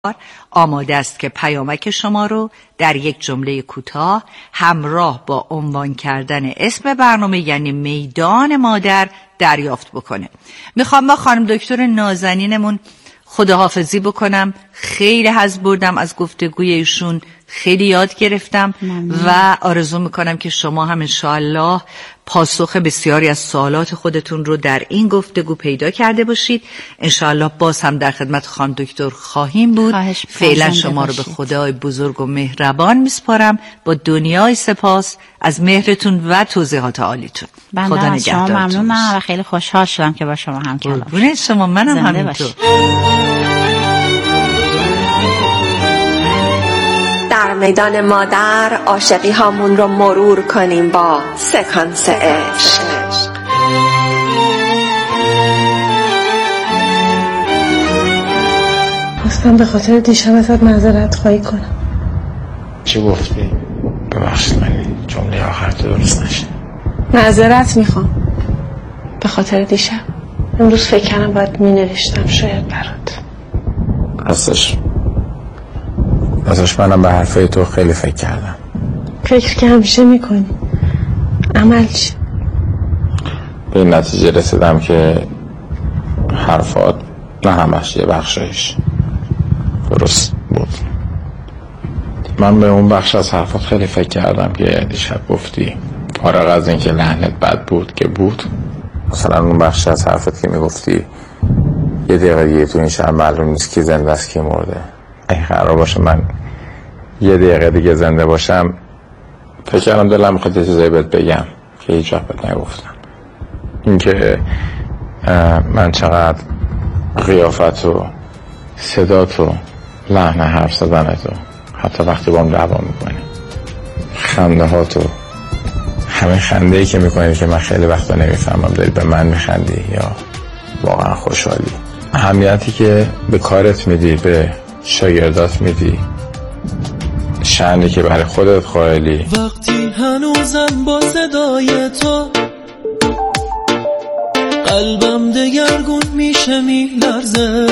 آماده است که پیامک شما رو در یک جمله کوتاه همراه با عنوان کردن اسم برنامه یعنی میدان مادر دریافت بکنه. میخوام با خانم دکتر نازنینمون خداحافظی بکنم. خیلی حظ بردم از گفتگوی ایشون، خیلی یاد گرفتم و آرزو میکنم که شما هم انشاءالله پاسخ بسیاری از سوالات خودتون رو در این گفتگو پیدا کرده باشید. انشاءالله باز هم در خدمت خانم دکتر خواهیم بود. فعلا شما رو به خدای بزرگ و مهربان میسپارم با دنیای سپاس از مهرتون و توضیحات عالیتون. خدا نگهدارتون. ممنونم و خیلی خوشحال شدم که با شما هم کلام شدم. شما منم همینطور. در میدان مادر عاشقی هامون رو مرور کنیم با سکانس عشق. خواستم به خاطر دیشب ازت معذرت خواهی کنم. چی گفتی؟ ببخشید من جمله آخر تو درست نشه. معذرت میخوام به خاطر دیشب. امروز فکر کردم باید مینوشتم شاید برات. ازش منم به حرفای تو خیلی فکر کردم. فکر که همیشه میکنی، عمل چی؟ به این نتیجه رسیدم که حرفات نه همش یه بخشش درست بود. من به اون بخش از حرفات خیلی فکر کردم که دیشب گفتی، فارغ از این که لحنت بد بود که بود. مثلا اون بخش از حرفت که میگفتی یه دقیقه دیگه تو این شهر معلوم نیست کی زنده است کی مرده. اگه قرار باشه من یه دقیقه دیگه زنده باشم، فکر کردم دلم میخواد یه چیزایی بهت بگم که هیچ وقت بهت نگفتم. این که من چقدر قیافت و صدات و لحن حرف زدنت و حتی وقتی با هم دعوا میکنی خنده هات و همه خنده ای که میکنی که من خیلی وقتا نمیفهمم داری به من میخندی یا واقعا خوشحالی. اهمیتی که به کارت میدی، به شاگردات میدی، شأنی که برای خودت قائلی. وقتی هنوزم با صدای تو قلبم دگرگون میشه میلرزه،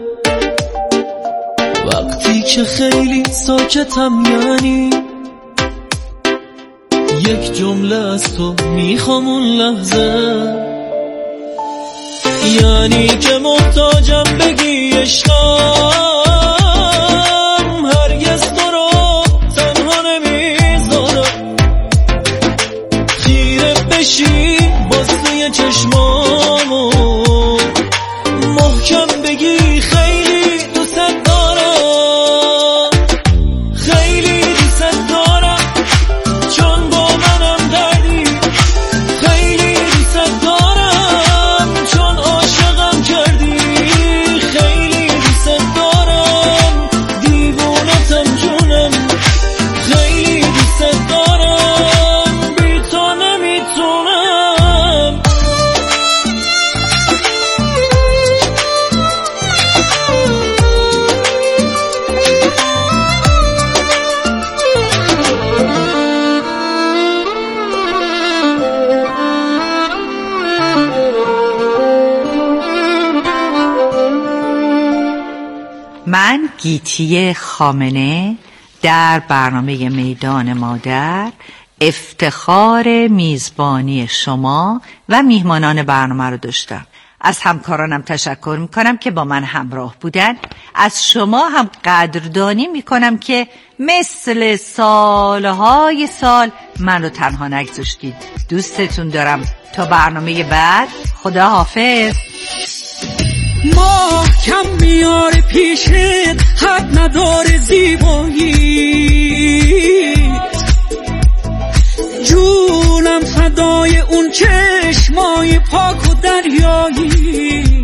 وقتی که خیلی ساکتم یعنی یک جمله از تو میخوام اون لحظه، یعنی که محتاجم بگی عشقم هرگز تو رو تنها نمیذارم، خیره بشی باز توی چشمامو محکم بگی خیلی دوست دارم، خیلی دوست دارم چون با منم دردی، خیلی دوست دارم چون عاشقم کردی، خیلی دوست دارم دیوونتم جونم، خیلی دوست دارم بی تو نمیتونم. من گیتی خامنه در برنامه میدان مادر افتخار میزبانی شما و میهمانان برنامه رو داشتم. از همکارانم تشکر میکنم که با من همراه بودن. از شما هم قدردانی میکنم که مثل سالهای سال من رو تنها نگذاشتید. دوستتون دارم. تا برنامه بعد، خدا حافظ. محکم میاره پیشت حد نداره زیبایی، جونم فدای اون چشمای پاک و دریایی،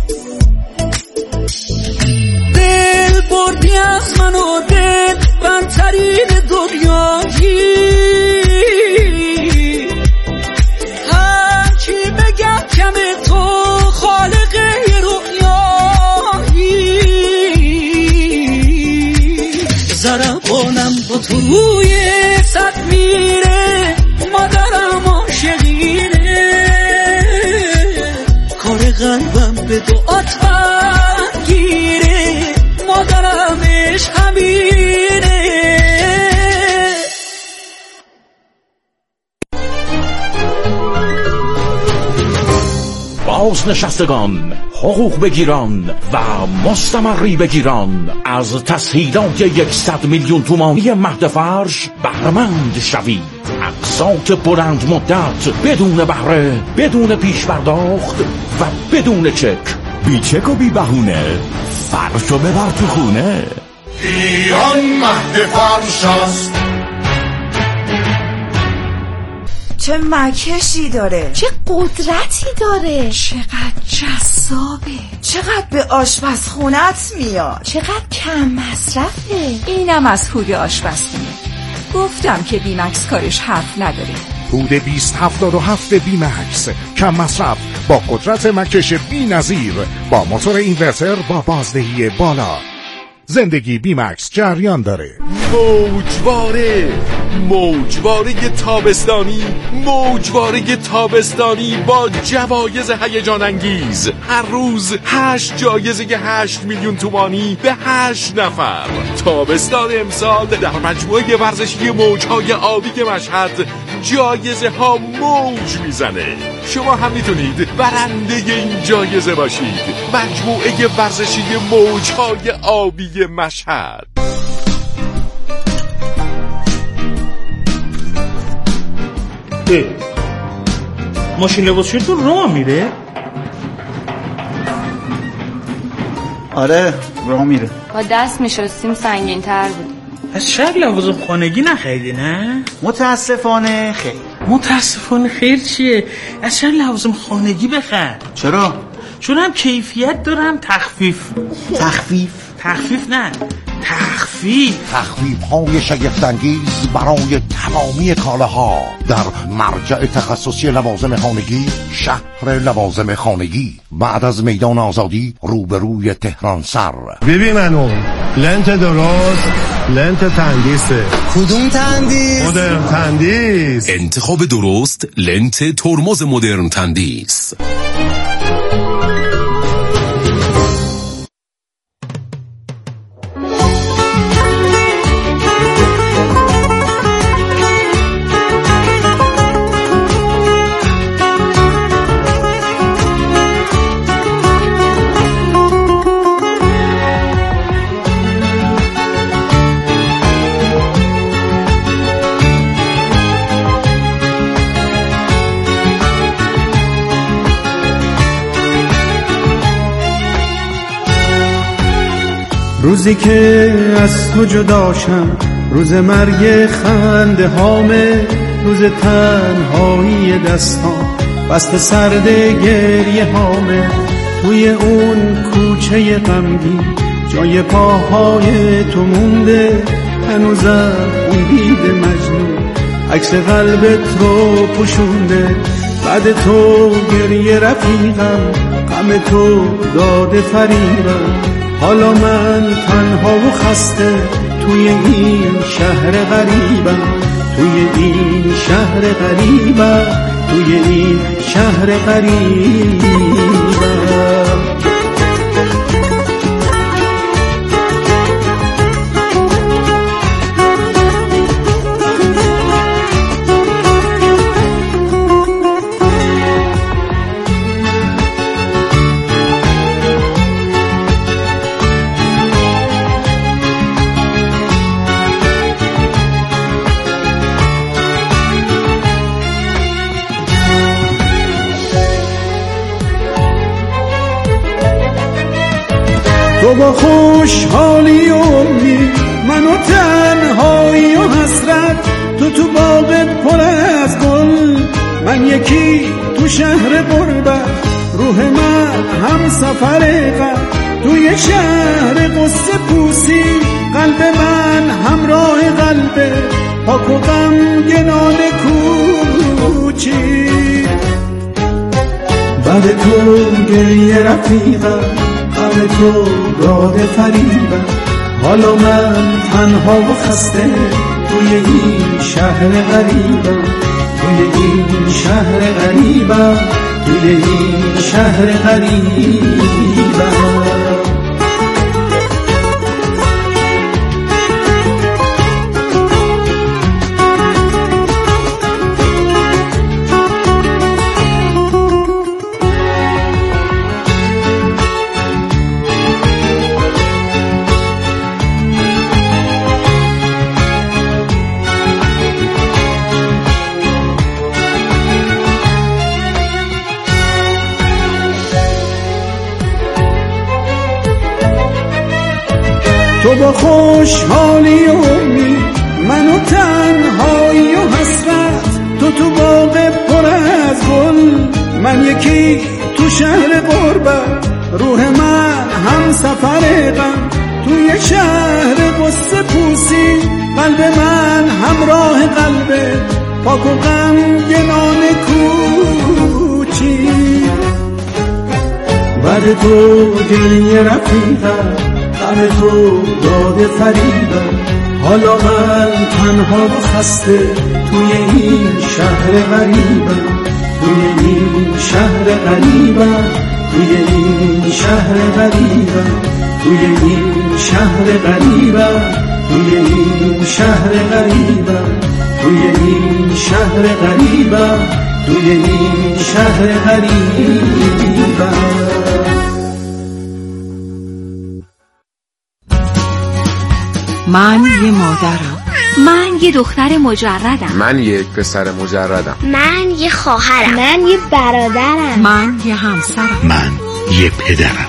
دل بردی از من و دل برترین دنیایی، هرچی بگم کمه تو خالق ضربانم با تو روی صد میره، مادرم عاشقینه، کار قلبم به دعات برگیره، مادرم رفتارش همینه. بازنشستگان، حقوق بگیران و مستمری بگیران از تسهیلات 100 میلیون تومانی مهد فرش بهره‌مند شوید. اقساط بلند مدت، بدون بهره، بدون پیش پرداخت و بدون چک. بی چک و بی بهونه، فرشو ببر تو خونه. ایران مهد فرش است. چه مکشی داره، چه قدرتی داره، چقدر جذابه، چقدر به آشپزخونت میاد، چقدر کم مصرفه. اینم از هود آشپزخونه. گفتم که بیمکس کارش حرف نداره. هود 2077 بیمکس، کم مصرف با قدرت مکش بی نظیر، با موتور اینورتر با بازدهی بالا. زندگی بیمکس جریان داره. موجواره تابستانی، موجواره تابستانی با جوایز هیجان انگیز. هر روز 8 جایزه 8 میلیون تومانی به 8 نفر. تابستان امسال در مجموعه ورزشی موجهای آبی مشهد جایزه ها موج میزنه. شما هم میتونید برنده این جایزه باشید. مجموعه ورزشی موجهای آبی مشهد. ماشین لباسشویتون راه میره؟ آره راه میره. با دست میشستیم سنگین تر بود. از شاید لوازم خانگی نخریدی نه؟ متاسفانه خیر. متاسفانه خیر چیه؟ از شاید لوازم خانگی بخر. چرا؟ چون هم کیفیت دارم تخفیف نه تخفیف های شگفت‌انگیز برای تمامی کالاها در مرجع تخصصی لوازم خانگی، شهر لوازم خانگی، بعد از میدان آزادی روبروی تهران سر. ببین منو لنت درست، لنت تندیسه. کدوم تندیس؟ مدرن تندیس. انتخاب درست، لنت ترمز مدرن تندیس. روزی که از تو جداشم، روز مرگ خنده هامه، روز تنهایی دستان بست سرد گریه هامه. توی اون کوچه غمگین جای پاهای تو مونده، هنوزم اون دید مجنون عکس قلبت رو پوشونده. بعد تو گریه رفیقم، غم تو داده فریبم. حالا من تنها و خسته توی این شهر غریبم، توی این شهر غریبم، توی این شهر غریبم. تو با خوشحالی و امید، من و تنهایی و حسرت. تو باغ پر از گل، من یکی تو شهر غربت. روح من هم سفر غم، توی شهر قصه پوسی. قلب من همراه قلب پاک و غمگنان کوچی. بعد تو گریه رفیقم، غم تو داده فریبم. حالا من تنها و خسته توی این شهر غریبم، توی این شهر غریبم، توی این شهر غریبم. تو با خوشحالی و امید، من و تنهایی و حسرت، تو باغ پر از گل، من یکی تو شهر غربت، روح من هم سفر غم، توی شهر قصه پوسی، قلب من همراه قلبه، پاک و غمگنان کوچی. بعد تو گریه رفیقم، غم تو داده فریبم، حالا من تنها و خسته توی این شهر غریبم، توی این شهر غریبم، توی این شهر غریبم، توی این شهر غریبم، توی این شهر غریبم، توی این شهر غریبم، توی این شهر غریبم. من یه مادرم، من یه دختر مجردم، من یک پسر مجردم، من یه خواهرم، من یه برادرم، من یه همسرم، من یه پدرم.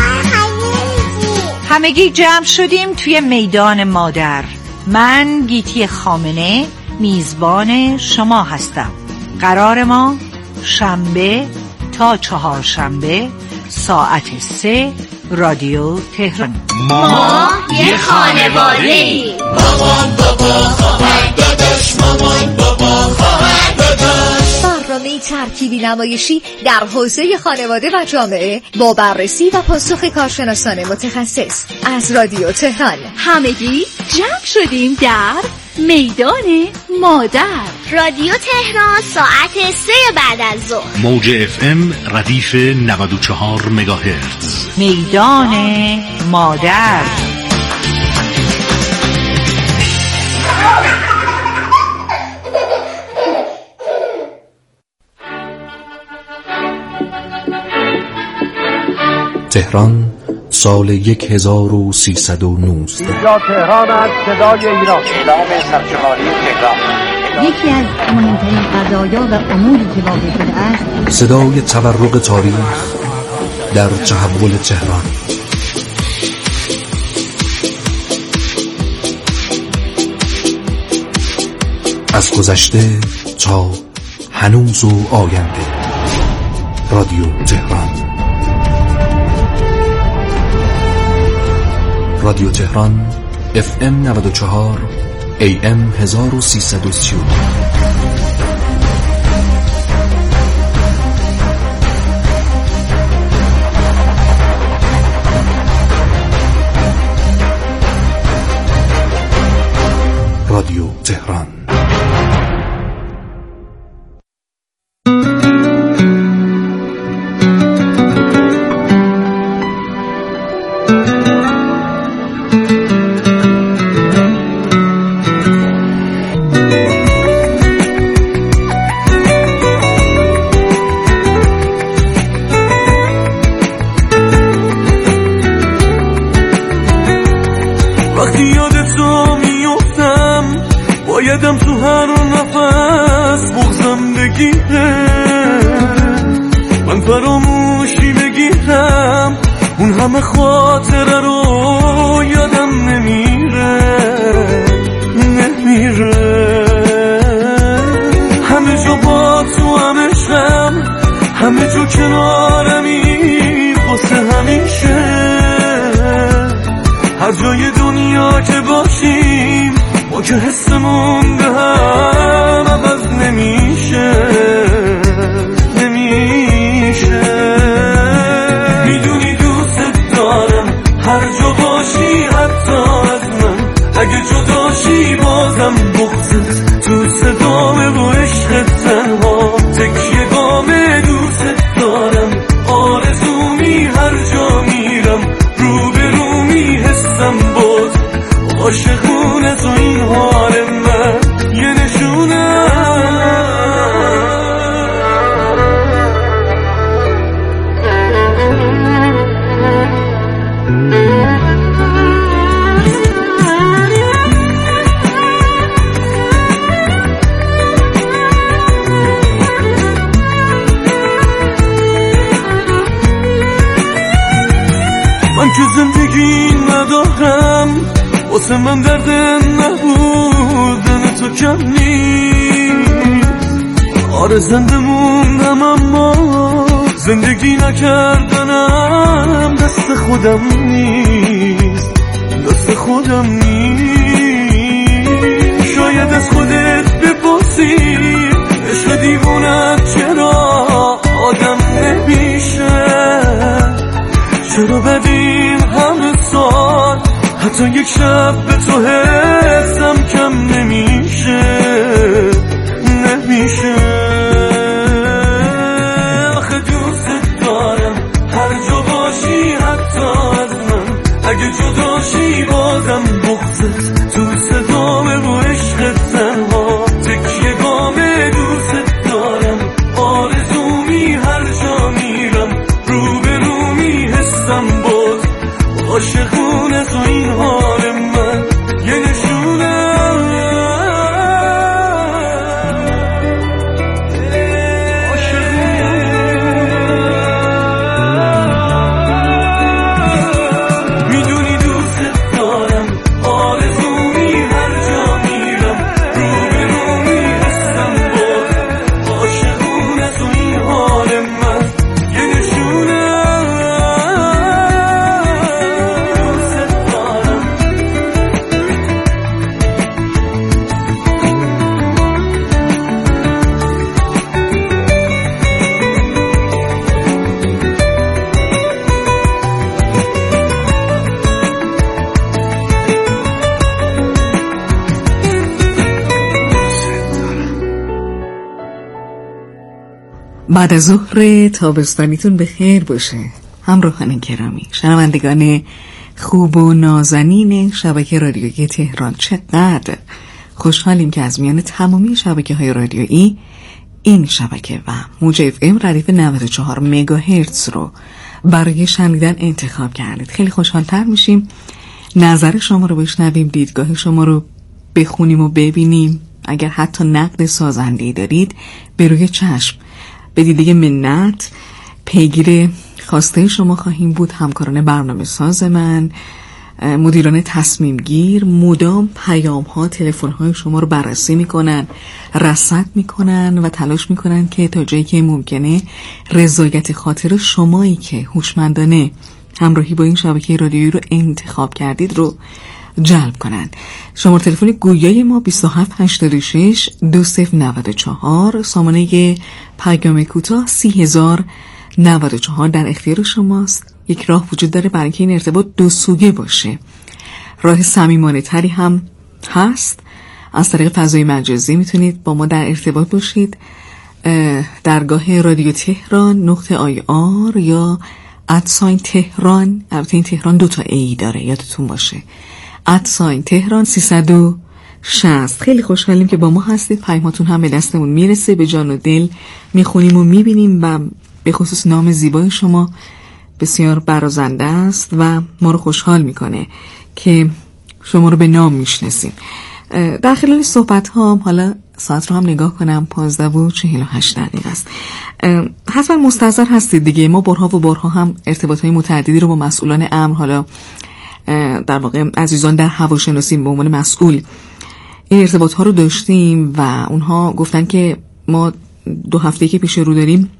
همگی جمع شدیم توی میدان مادر. من گیتی خامنه میزبان شما هستم. قرار ما شنبه تا چهارشنبه ساعت 3 رادیو تهران. ما یه خانواده‌ای. مامان بابا خواهر داداش، مامان بابا خواهر داداش. برنامه ترکیبی نمایشی در حوزه خانواده و جامعه با بررسی و پاسخ کارشناسان متخصص از رادیو تهران. همگی جمع شدیم در میدان مادر. رادیو تهران ساعت 3 بعد از ظهر. موج FM ردیف 94 مگاهرتز. میدان مادر. تهران سال 1319. اینجا تهران است، صدای ایران. اعلام سرشماری تهران. یکی از مهمترین قضایا و اموری که واقع شده است، صدای تورق تاریخ در تحول تهران. از گذشته تا هنوز و آینده. رادیو تهران. رادیو تهران FM 94 AM 1330. رادیو تهران. یادم تو هر نفس بغزم بگیره، من فراموشی بگیرم، اون همه خاطره رو یادم نمیره. همه جا با تو هم عشقم، همه جا کنارمی واسه همیشه. هر جای دنیا که باشیم ما که حسمون به هم عوض نمیشه. میدونی دوست دارم، هر جا باشی حتی از من، اگه جداشی بازم بغضت تو صدامه و عشقت تنها تکیه گامه. دوست دارم آرزومی، هر جا میرم روبرومی حسم باز عاشقونه تو این حال من یه نشونه. من که زندگی ندارم، واسه من درد نبودن تو کم نیست. آره زنده موندم اما زندگی نکردنم دست خودم نیست، دست خودم نیست. شاید از خودت بپرسی عشق دیوونت چرا آدم نمیشه، چرا بدین همه سال حتی یک شب به تو حسم کم نمیشه، نمیشه. آخه دوست دارم هر جا باشی حتی از من، اگه جداشی بازم بغضت تو صدام رو عشق تنها تکیه گامه. دوست دارم آرزومی هر جا میرم رو به رو میحسم باز عاشقونه تو این حال من یه نشونه. بعد از ظهر تابستانیتون به خیر باشه همراهان گرامی، شنوندگان خوب و نازنین شبکه رادیویی تهران. چقدر خوشحالیم که از میان تمامی شبکه‌های رادیویی این شبکه و موج اف ام ردیف 94 مگاهرتز رو برای شنیدن انتخاب کردید. خیلی خوشحال‌تر میشیم نظر شما رو بشنویم، دیدگاه شما رو بخونیم و ببینیم. اگر حتی نقد سازنده‌ای دارید به روی چشم، به دیده منت پیگیر خواسته شما خواهیم بود. همکاران برنامه ساز من، مدیران تصمیم گیر مدام پیام ها، تلفن های شما رو بررسی میکنن، رصد میکنن و تلاش میکنن که تا جایی که ممکنه رضایت خاطر شمایی که هوشمندانه همراهی با این شبکه رادیویی رو انتخاب کردید رو جلب کنن. شماره تلفن گویای ما 2786 2094، سامانه پیام کوتاه 30,094 در اختیار شماست. یک راه وجود داره برای اینکه این ارتباط دو سویه باشه. راه صمیمانه تری هم هست. از طریق فضای مجازی میتونید با ما در ارتباط باشید. درگاه رادیو تهران .ir یا @تهران. البته این تهران 2 تا ای داره، یادتون باشه. @تهران 360. خیلی خوشحالیم که با ما هستید. پیاماتون هم به دستمون میرسه، به جان و دل میخونیم و میبینیم و به خصوص نام زیبای شما بسیار برازنده است و ما رو خوشحال میکنه که شما رو به نام میشناسیم. در خلال صحبت ها، حالا ساعت رو هم نگاه کنم 15:48 است. حتما مستحضر هستید دیگه، ما بارها و بارها هم ارتباط های متعددی رو با مسئولان امر، حالا در واقع عزیزان در هواشناسی به عنوان مسئول، این ارتباط ها رو داشتیم و اونها گفتن که ما 2 هفته که پیش رو داریم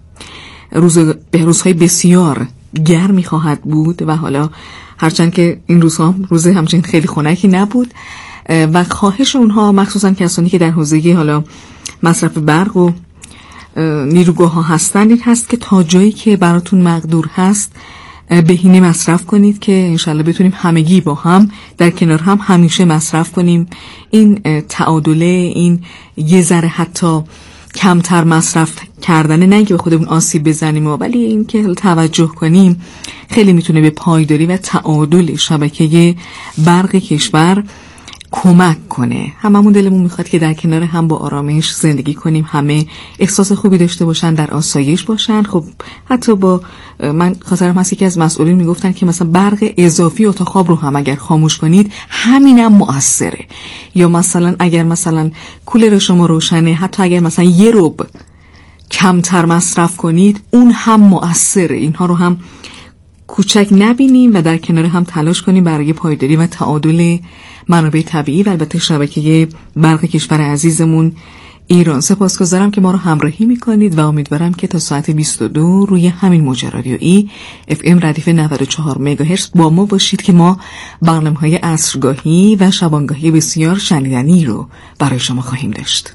روزهای بسیار گرمی خواهد بود و حالا هرچند که این روزها روز همچنین خیلی خنکی نبود و خواهش اونها مخصوصا کسانی که در حوزه حالا مصرف برق و نیروگاه ها هستند این هست که تا جایی که براتون مقدور هست بهینه مصرف کنید که انشالله بتونیم همگی با هم در کنار هم همیشه مصرف کنیم. این تعادله، این یه ذره حتی کمتر مصرف کردن، نه اینکه به خودمون آسیب بزنیم ولی این که توجه کنیم خیلی میتونه به پایداری و تعادل شبکه برق کشور کمک کنه. هممون دلمون میخواد که در کنار هم با آرامش زندگی کنیم، همه احساس خوبی داشته باشن، در آسایش باشن. خب حتی با من خاطرم هست که از مسئولین میگفتن که مثلا برق اضافی اتاق خواب رو هم اگر خاموش کنید همینم مؤثره، یا مثلا اگر مثلا کولر شما روشنه، حتی اگر مثلا 1 ربع کمتر مصرف کنید اون هم مؤثره. اینها رو هم کوچک نبینیم و در کنار هم تلاش کنیم برای پایداری و تعادل منابع طبیعی و البته شبکه برق کشور عزیزمون ایران. سپاسگزارم که ما رو همراهی میکنید و امیدوارم که تا ساعت 22 روی همین موج رادیویی FM ردیف 94 مگاهرتز با ما باشید که ما برنامه‌های عصرگاهی و شبانگاهی بسیار شنیدنی رو برای شما خواهیم داشت.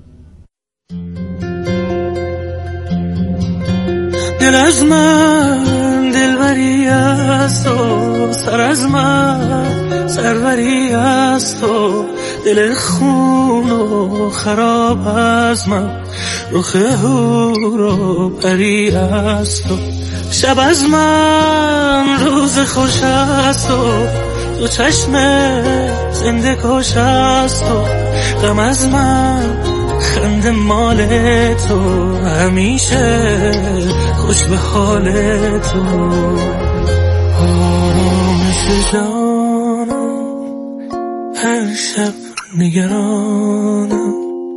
دل از من دلبری است و سر از من سروری است و دل خون و خراب از من رخ هور و پری است و شب از من روز خوش است و تو چشم زنده کش است و غم از من خنده مال تو همیشه خوش به حال تو آرامش جانم هر شب نگرانم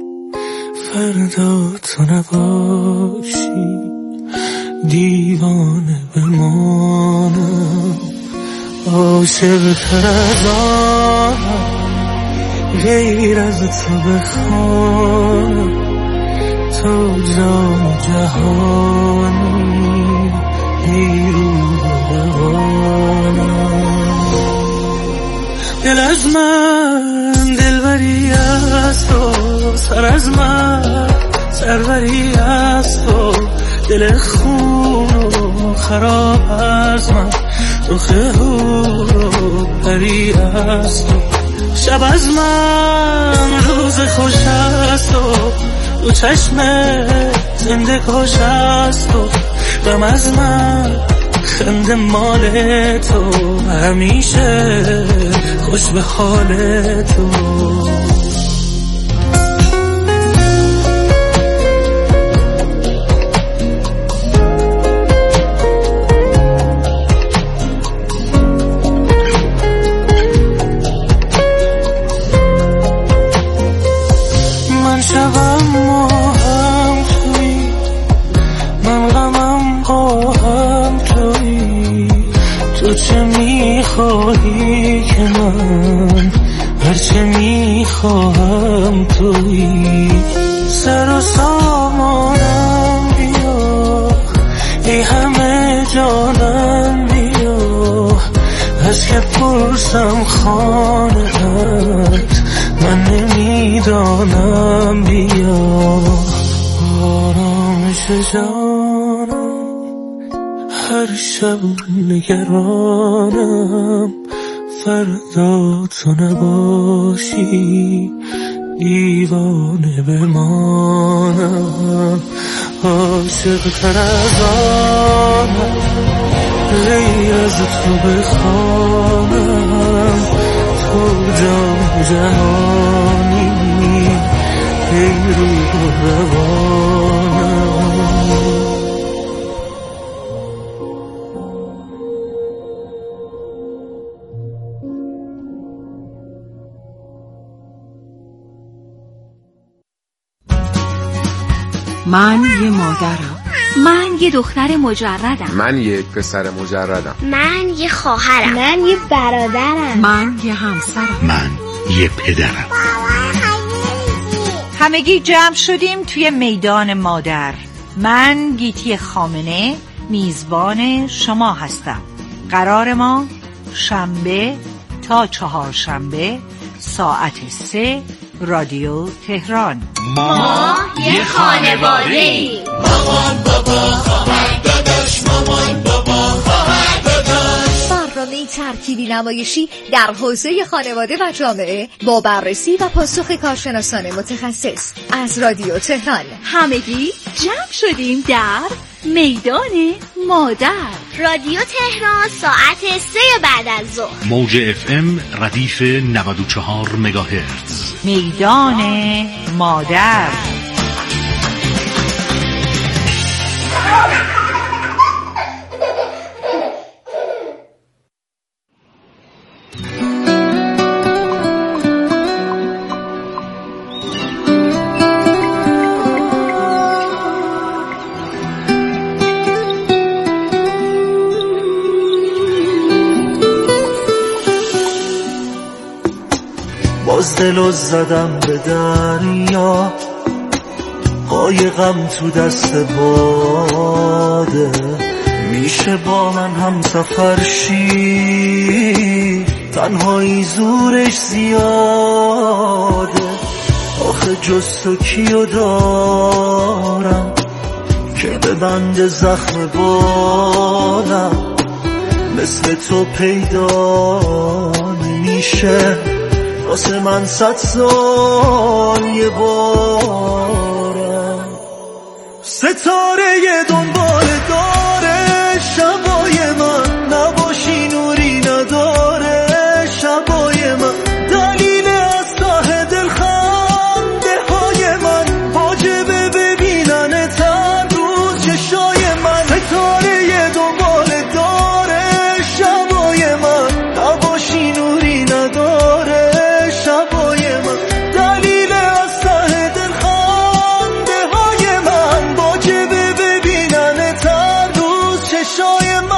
فردا تو نباشی دیوانه بمانم عاشق تر از آنم غیر از تو بخوانم تو جان جهانی بیرون بوانم دل از من دلبری است و سر از من سروری است و دل خون و خراب از من رخ هور و پری است و شب از من روز خوش است و تو چشم زنده کش است و غم از من خنده مال تو همیشه خوش به حال تو خواهی که من هرچه میخواهم تویی سر و سامانم بیا ای همه جانم بیا از که پرسم خانه‌ات من نمیدانم بیا آرامش جانم هر شب نگرانم فردا تو نباشی دیوانه بمانم عاشق تر از آنم غیر از تو بخوانم تو جان جهانی بیرون روانم من یه مادرم. من یه دختر مجردم. من یک پسر مجردم. من یه خواهرم. من یه برادرم. من یه همسرم. من یه پدرم. همگی جمع شدیم توی میدان مادر. من گیتی خامنه میزبان شما هستم. قرار ما شنبه تا چهارشنبه ساعت 3 رادیو تهران. ما یه خانواده‌ایم. مامان بابا خواهر داداش مامان بابا خواهر داداش. برنامه ترکیبی نمایشی در حوزه خانواده و جامعه با بررسی و پاسخ کارشناسان متخصص از رادیو تهران. همگی جمع شدیم در میدان مادر. رادیو تهران ساعت 3 بعد از ظهر. موج FM ردیف 94 مگاهرتز. میدان مادر. باز دلو زدم به دریا، قایقم تو دست باده. میشه با من هم سفر شی، تنهایی زورش زیاده. آخه جز تو کیو دارم که ببند زخم بالم، مثل تو پیدا نمیشه واسه من 100 سال یه بارم. ستاره دنبال داره شبای من، نباشی نوری نداره شبای من. دلیل از ته دل خنده های من، واجبه ببینن تر روز چشای من. ستاره دنبال داره شبای من، نباشی نوری نداره شبای من. دلیل از ته دل خنده های من، واجبه ببینن تر روز چشای من.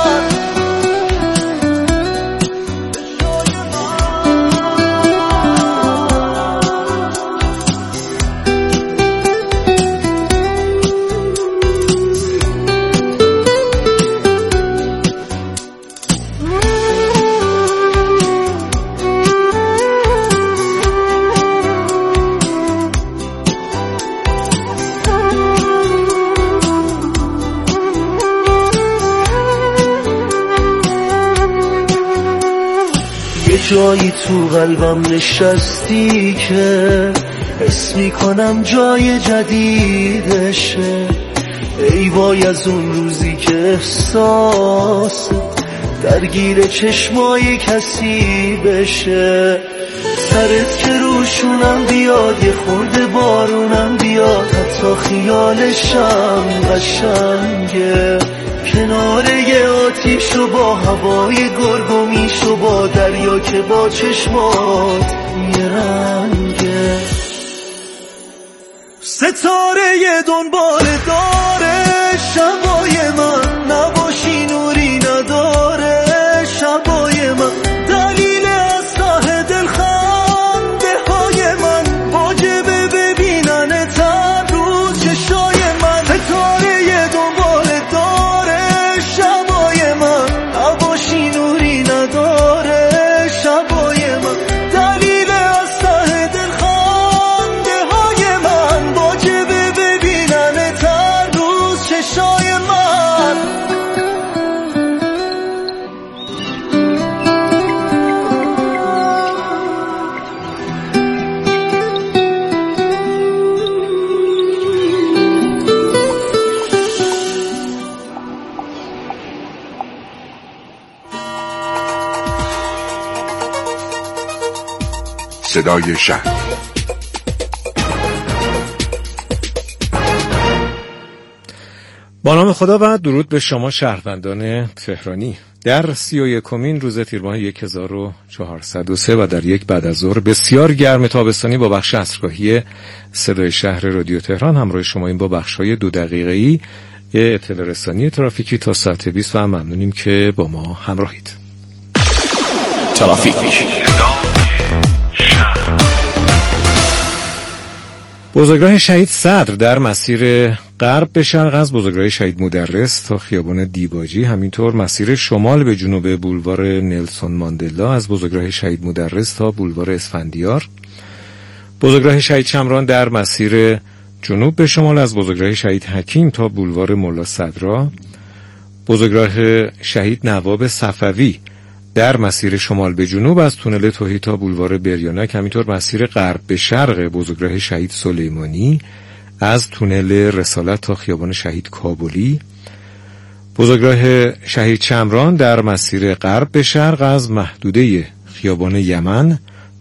جایی تو قلبم نشستی که حس میکنم جای جدیدشه. ای وای از اون روزی که احساس درگیر چشمای کسی بشه. سرت که روشونم بیاد، یه خورده بارونم بیاد، حتی خیالشم قشنگه. کنار یه آتیش و با هوای گرگومیش و با دریا که با چشمات یه رنگه. ستاره دنبال داره شبای من، نباشی نوری نداره شبای من. دلیل از ته دل خنده های من، واجبه ببینن تر روز چشای من. ستاره دنبال داره شبای من، نباشی نوری نداره شبای من. دلیل از ته دل خنده های من، واجبه ببینن تر روز چشای من. صدای شهر. با نام خدا و درود به شما شهروندان تهرانی. در 31مین روز تیر ماه 1403 و در یک بعد از ظهر بسیار گرم تابستانی با بخش عصرگاهی صدای شهر رادیو تهران همراه شما این با بخش‌های 2 دقیقه‌ای اطلاع رسانی ترافیکی تا ساعت 20 و ممنونیم که با ما همراهید. ترافیک. بزرگراه شهید صدر در مسیر غرب به شرق از بزرگراه شهید مدرس تا خیابان دیباجی، همینطور مسیر شمال به جنوب بولوار نلسون ماندلا از بزرگراه شهید مدرس تا بولوار اسفندیار، بزرگراه شهید شمران در مسیر جنوب به شمال از بزرگراه شهید حکیم تا بولوار مولا صدرا، بزرگراه شهید نواب صفوی در مسیر شمال به جنوب از تونل توحید تا بولوار بریانک، همینطور مسیر غرب به شرق بزرگراه شهید سلیمانی از تونل رسالت تا خیابان شهید کابلی، بزرگراه شهید شمران در مسیر غرب به شرق از محدوده خیابان یمن